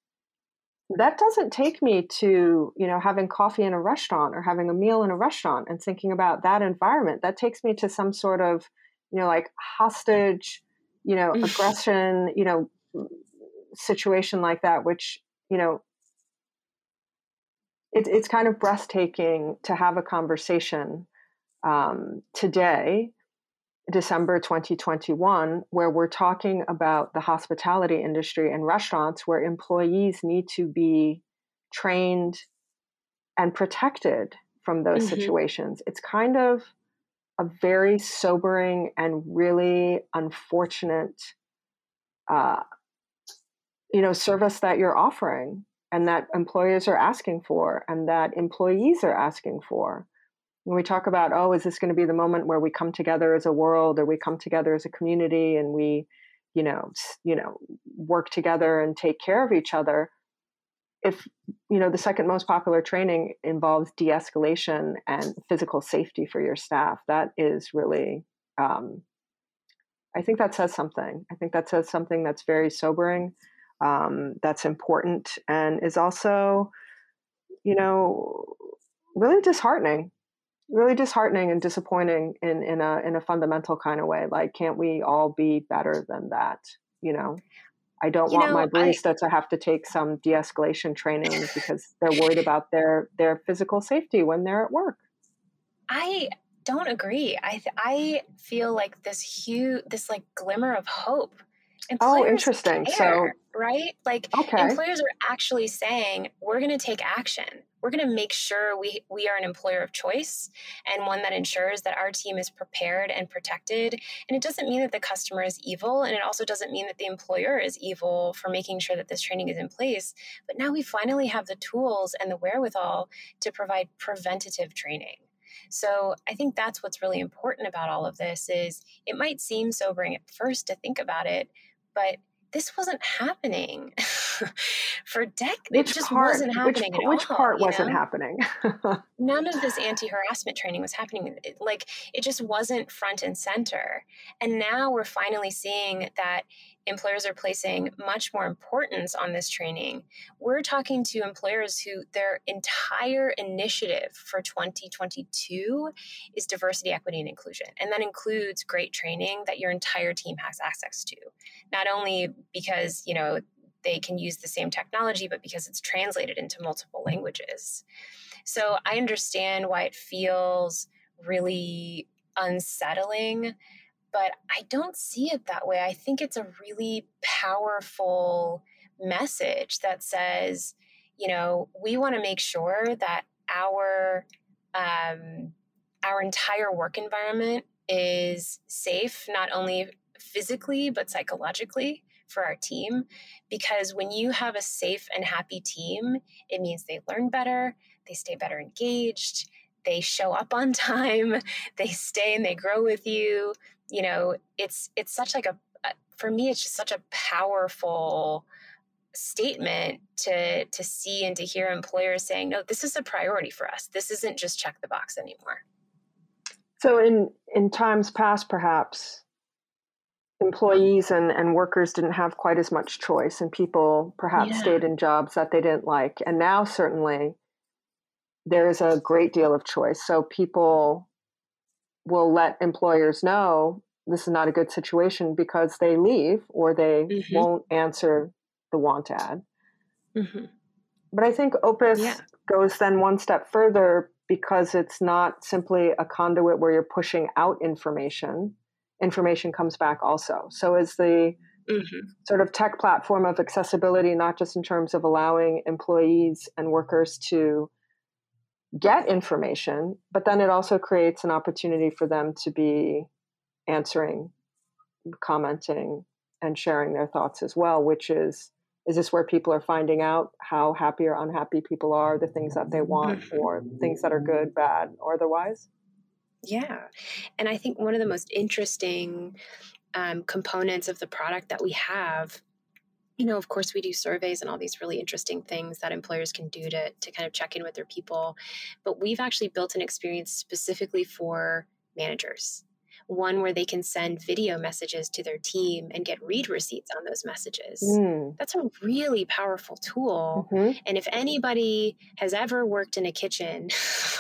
that doesn't take me to, you know, having coffee in a restaurant or having a meal in a restaurant and thinking about that environment. That takes me to some sort of, you know, like hostage, you know, aggression, you know, situation like that, which, you know, it, it's kind of breathtaking to have a conversation um, today, December twenty twenty-one, where we're talking about the hospitality industry and restaurants where employees need to be trained and protected from those mm-hmm. situations. It's kind of a very sobering and really unfortunate, uh, you know, service that you're offering and that employers are asking for and that employees are asking for. When we talk about, oh, is this going to be the moment where we come together as a world or we come together as a community and we, you know, you know, work together and take care of each other? if, you know, the second most popular training involves de-escalation and physical safety for your staff, that is really, um, I think that says something. I think that says something that's very sobering, um, that's important, and is also, you know, really disheartening, really disheartening and disappointing in, in a, in a fundamental kind of way. Like, can't we all be better than that? You know, I don't You want my know, I barista to have to take some de-escalation training because they're worried about their, their physical safety when they're at work. I don't agree. I th- I feel like this huge, this like glimmer of hope. Oh, Employers interesting. care, So, right? Like okay. employers are actually saying, we're going to take action. We're going to make sure we we are an employer of choice and one that ensures that our team is prepared and protected. And it doesn't mean that the customer is evil, and it also doesn't mean that the employer is evil for making sure that this training is in place. But now we finally have the tools and the wherewithal to provide preventative training. So I think that's what's really important about all of this is it might seem sobering at first to think about it, but this wasn't happening for decades. It just part, wasn't which, happening at which all. part you wasn't know? happening? None of this anti-harassment training was happening. It, like it just wasn't front and center. And now we're finally seeing that employers are placing much more importance on this training. We're talking to employers who their entire initiative for twenty twenty-two is diversity, equity, and inclusion. And that includes great training that your entire team has access to. Not only because, you know, they can use the same technology, but because it's translated into multiple languages. So I understand why it feels really unsettling, but I don't see it that way. I think it's a really powerful message that says, you know, we want to make sure that our um, our entire work environment is safe, not only physically, but psychologically for our team. Because when you have a safe and happy team, it means they learn better, they stay better engaged, they show up on time, they stay and they grow with you. You know, it's it's such like a, for me, it's just such a powerful statement to to see and to hear employers saying, no, this is a priority for us. This isn't just check the box anymore. So in, in times past, perhaps, employees and, and workers didn't have quite as much choice, and people perhaps Yeah. stayed in jobs that they didn't like. And now certainly there's a great deal of choice. So people will let employers know this is not a good situation because they leave or they Mm-hmm. won't answer the want ad. Mm-hmm. But I think Opus Yeah. goes then one step further because it's not simply a conduit where you're pushing out information. Information comes back also. So is the Mm-hmm. sort of tech platform of accessibility, not just in terms of allowing employees and workers to get information, but then it also creates an opportunity for them to be answering, commenting, and sharing their thoughts as well, which is, is this where people are finding out how happy or unhappy people are, the things that they want, Mm-hmm. or things that are good, bad, or otherwise? Yeah. And I think one of the most interesting um, components of the product that we have, you know, of course, we do surveys and all these really interesting things that employers can do to, to kind of check in with their people. But we've actually built an experience specifically for managers, one where they can send video messages to their team and get read receipts on those messages. Mm. That's a really powerful tool. Mm-hmm. And if anybody has ever worked in a kitchen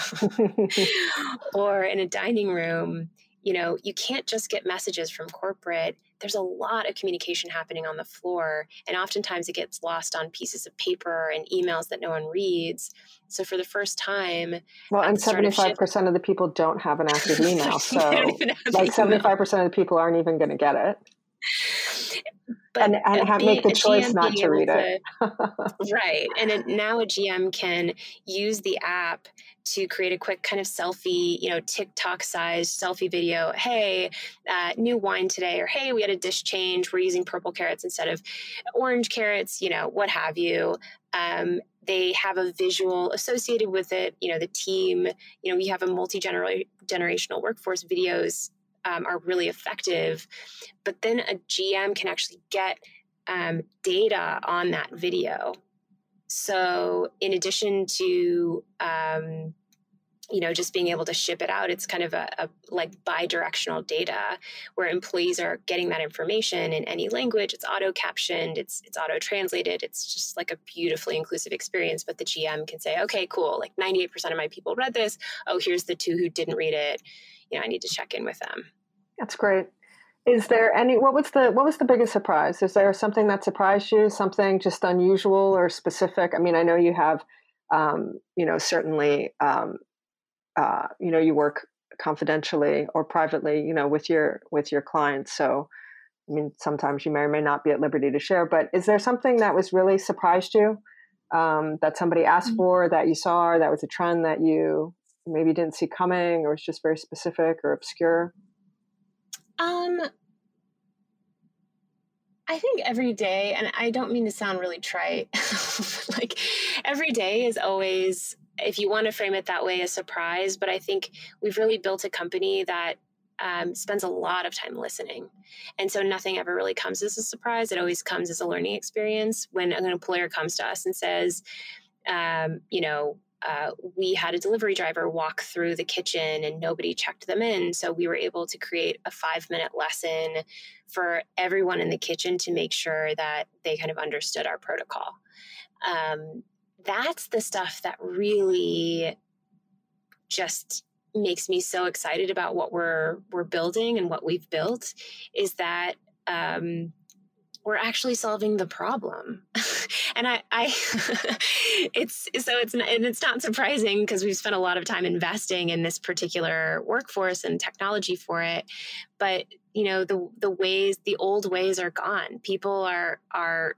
or in a dining room, you know, you can't just get messages from corporate. There's a lot of communication happening on the floor, and oftentimes it gets lost on pieces of paper and emails that no one reads. So for the first time, well, at and the start of seventy-five shift, percent of the people don't have an active email. they don't So even have like email. seventy-five percent of the people aren't even going to get it. But and and have, being, make the a choice G M not being to able read to, it. right. And it, now a G M can use the app to create a quick kind of selfie, you know, TikTok sized selfie video. Hey, uh, new wine today, or hey, we had a dish change. We're using purple carrots instead of orange carrots, you know, what have you. Um, they have a visual associated with it. You know, the team, you know, we have a multi-generational workforce. Videos um, are really effective, but then a G M can actually get um, data on that video so in addition to, um, you know, just being able to ship it out, it's kind of a, a like bi-directional data where employees are getting that information in any language. It's auto-captioned, it's it's auto-translated. It's just like a beautifully inclusive experience. But the G M can say, okay, cool, like ninety-eight percent of my people read this. Oh, here's the two who didn't read it. You know, I need to check in with them. That's great. Is there any, what was the, what was the biggest surprise? Is there something that surprised you, something just unusual or specific? I mean, I know you have, um, you know, certainly, um, uh, you know, you work confidentially or privately, you know, with your, with your clients. So, I mean, sometimes you may or may not be at liberty to share, but is there something that was really surprised you, um, that somebody asked for, that you saw, or that was a trend that you maybe didn't see coming, or it's just very specific or obscure? Um, I think every day, and I don't mean to sound really trite, like every day is always, if you want to frame it that way, a surprise. But I think we've really built a company that um, spends a lot of time listening. And so nothing ever really comes as a surprise. It always comes as a learning experience. When an employer comes to us and says, um, you know, Uh, we had a delivery driver walk through the kitchen and nobody checked them in. So we were able to create a five minute lesson for everyone in the kitchen to make sure that they kind of understood our protocol. Um, that's the stuff that really just makes me so excited about what we're, we're building and what we've built, is that, um, we're actually solving the problem. And I, I it's, so it's, not, and it's not surprising because we've spent a lot of time investing in this particular workforce and technology for it. But, you know, the, the ways, the old ways are gone. People are, are,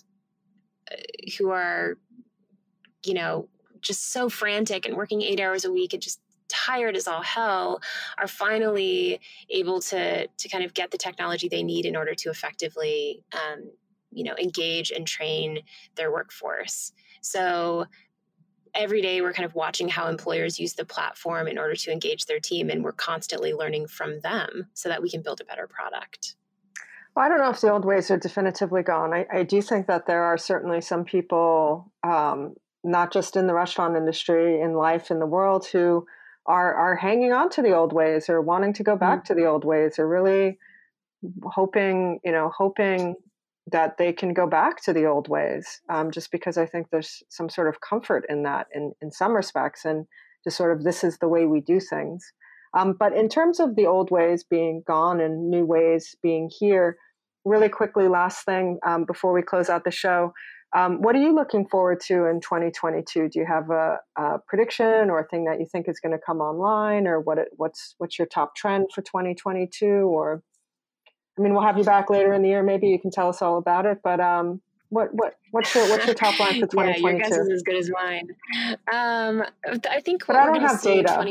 who are, you know, just so frantic and working eight hours a week and just tired as all hell, are finally able to, to kind of get the technology they need in order to effectively, um, you know, engage and train their workforce. So every day we're kind of watching how employers use the platform in order to engage their team, and we're constantly learning from them so that we can build a better product. Well, I don't know if the old ways are definitively gone. I, I do think that there are certainly some people, um, not just in the restaurant industry, in life, in the world, who are are hanging on to the old ways or wanting to go back mm-hmm. to the old ways, or really hoping, you know, hoping that they can go back to the old ways, um, just because I think there's some sort of comfort in that in, in some respects, and just sort of, this is the way we do things. Um, but in terms of the old ways being gone and new ways being here, really quickly, last thing um, before we close out the show, um, what are you looking forward to in twenty twenty-two? Do you have a, a prediction or a thing that you think is going to come online, or what? It, what's what's your top trend for twenty twenty-two? Or I mean, we'll have you back later in the year. Maybe you can tell us all about it. But um, what what what's your what's your top line for twenty twenty-two? Yeah, your guess is as good as mine. Um, I think. But I don't have data.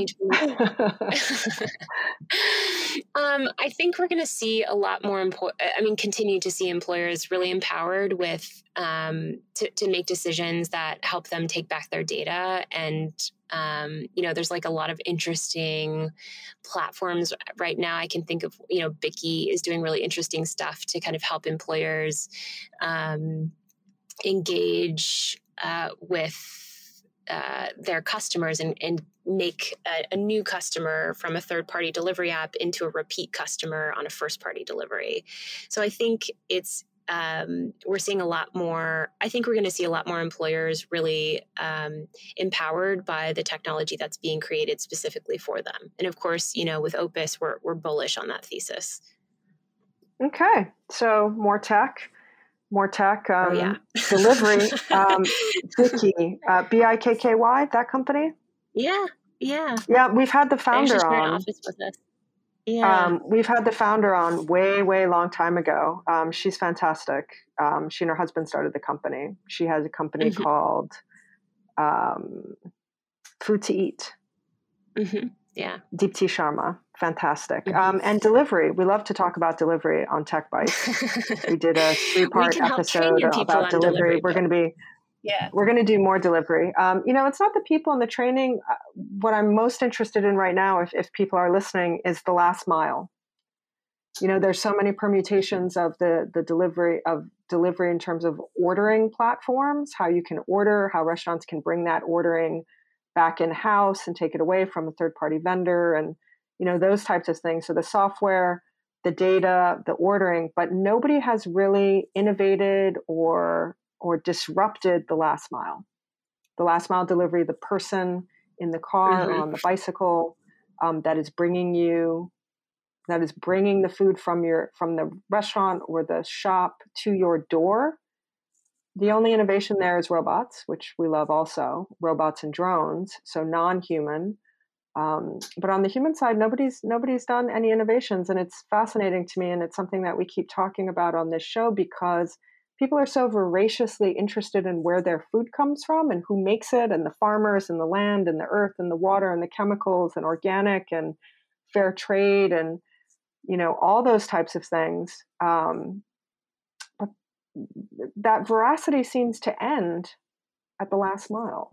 um, I think we're going to see a lot more. Impo- I mean, continue to see employers really empowered with um, to to make decisions that help them take back their data. And um, you know, there's like a lot of interesting platforms right now. I can think of, you know, Bicky is doing really interesting stuff to kind of help employers um, engage uh, with uh, their customers and, and make a, a new customer from a third-party delivery app into a repeat customer on a first-party delivery. So I think it's Um, we're seeing a lot more, I think we're going to see a lot more employers really um, empowered by the technology that's being created specifically for them. And of course, you know, with Opus, we're, we're bullish on that thesis. Okay. So more tech, more tech, um, oh, yeah. delivery, um, Bicky, uh, B I K K Y, that company? Yeah. Yeah. Yeah. We've had the founder on. An office with us. Yeah. Um, we've had the founder on way, way long time ago. Um, she's fantastic. Um, she and her husband started the company. She has a company mm-hmm. called um, Food to Eat. Mm-hmm. Yeah. Deepti Sharma. Fantastic. Mm-hmm. Um, and delivery. We love to talk about delivery on Tech Bites. We did a three-part episode about delivery. delivery We're going to be Yeah. We're going to do more delivery. Um, you know, it's not the people in the training. What I'm most interested in right now, if, if people are listening, is the last mile. You know, there's so many permutations of the the delivery of delivery in terms of ordering platforms, how you can order, how restaurants can bring that ordering back in house and take it away from a third party vendor, and you know, those types of things. So the software, the data, the ordering, but nobody has really innovated or or disrupted the last mile. The last mile delivery, the person in the car mm-hmm. or on the bicycle um, that is bringing you, that is bringing the food from your from the restaurant or the shop to your door. The only innovation there is robots, which we love also, robots and drones, so non-human. Um, but on the human side, nobody's nobody's done any innovations, and it's fascinating to me, and it's something that we keep talking about on this show because people are so voraciously interested in where their food comes from and who makes it, and the farmers and the land and the earth and the water and the chemicals and organic and fair trade and, you know, all those types of things. Um, but that veracity seems to end at the last mile,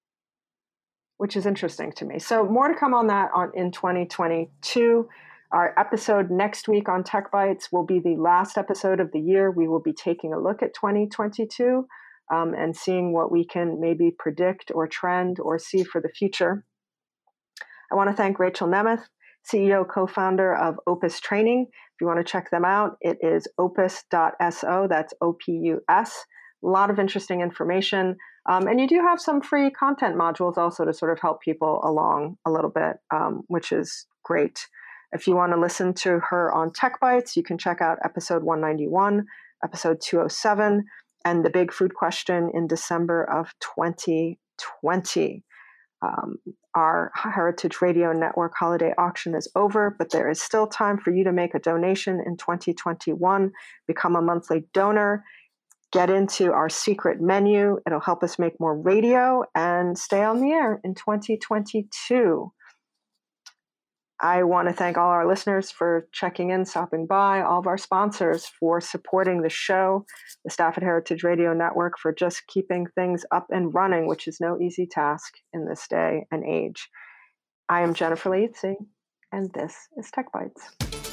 which is interesting to me. So more to come on that on in twenty twenty-two. Our episode next week on Tech Bites will be the last episode of the year. We will be taking a look at twenty twenty-two um, and seeing what we can maybe predict or trend or see for the future. I want to thank Rachel Nemeth, C E O, co-founder of Opus Training. If you want to check them out, it is opus dot so. That's O P U S. A lot of interesting information. Um, and you do have some free content modules also to sort of help people along a little bit, um, which is great. If you want to listen to her on Tech Bites, you can check out episode one ninety-one, episode two oh seven, and the big food question in December of twenty twenty. Um, our Heritage Radio Network holiday auction is over, but there is still time for you to make a donation in twenty twenty-one. Become a monthly donor. Get into our secret menu. It'll help us make more radio and stay on the air in twenty twenty-two. I want to thank all our listeners for checking in, stopping by, all of our sponsors for supporting the show, the staff at Heritage Radio Network for just keeping things up and running, which is no easy task in this day and age. I am Jennifer Leitze, and this is Tech Bites.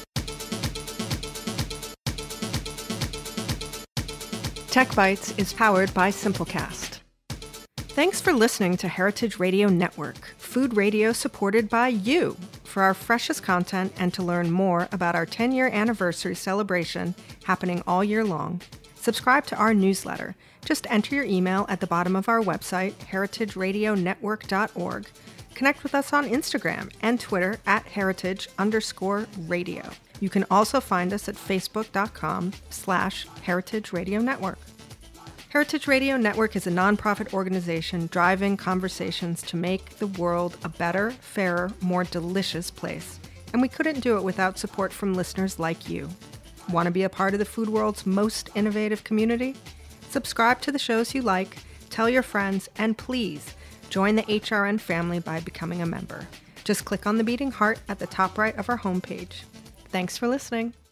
Tech Bites is powered by Simplecast. Thanks for listening to Heritage Radio Network, food radio supported by you. For our freshest content and to learn more about our ten-year anniversary celebration happening all year long, subscribe to our newsletter. Just enter your email at the bottom of our website, heritage radio network dot org. Connect with us on Instagram and Twitter at heritage underscore radio. You can also find us at facebook.com slash heritage radio network. Heritage Radio Network is a nonprofit organization driving conversations to make the world a better, fairer, more delicious place. And we couldn't do it without support from listeners like you. Want to be a part of the food world's most innovative community? Subscribe to the shows you like, tell your friends, and please join the H R N family by becoming a member. Just click on the beating heart at the top right of our homepage. Thanks for listening.